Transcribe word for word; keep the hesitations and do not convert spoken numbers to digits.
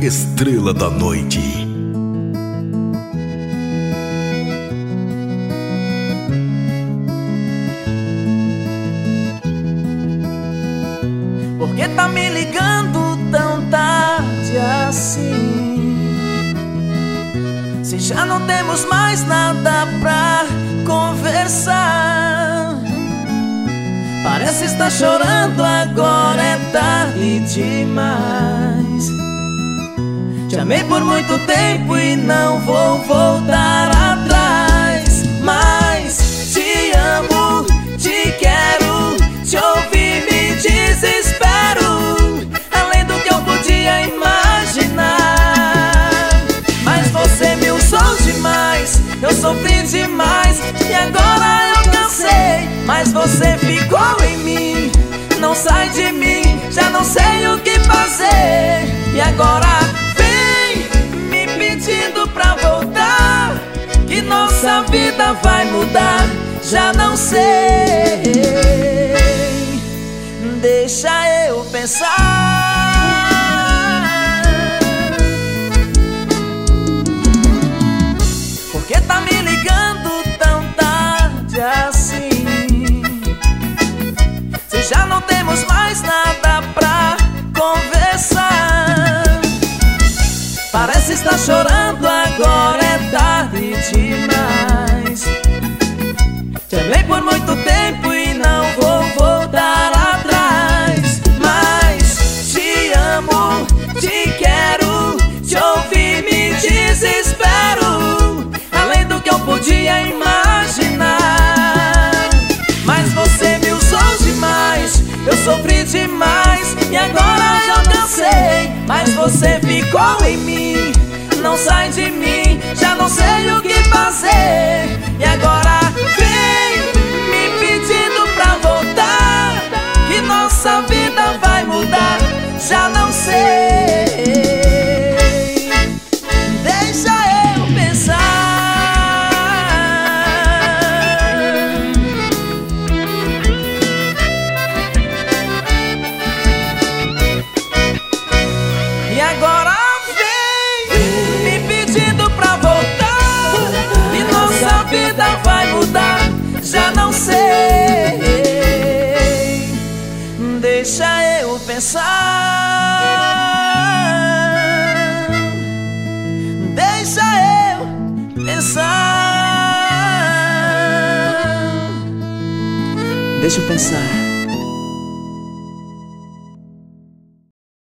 estrela da noite. Por que tá me ligando tão tarde assim? Se já não temos mais nada pra conversar. Parece estar chorando, agora é tarde demais. Te amei por muito tempo e não vou voltar atrás. Mas te amo, te quero, te ouvir me desespero, além do que eu podia imaginar. Mas você me usou demais, eu sofri demais e agora eu cansei. Mas você ficou em mim, não sai de mim, já não sei o que fazer. E agora vem me pedindo pra voltar, que nossa vida vai mudar, já não sei. Deixa eu pensar. Por que tá me ligando tão tarde assim? Se já não temos mais nada pra conversar. Parece estar chorando, agora é tarde demais. Te amei por muito tempo e não vou voltar atrás. Mas te amo, te quero, te ouvir me desespero, além do que eu podia imaginar. Mas você me usou demais, eu sofri demais e agora já cansei. Mas você ficou em mim, não sai de mim, já não sei o que fazer. E agora vem me pedindo pra voltar, que nossa vida vai mudar, já não sei. Deixa eu pensar. E agora vem me pedindo pra voltar, que nossa vida vai mudar, já não sei. Deixa eu pensar. Deixa eu pensar. Deixa eu pensar.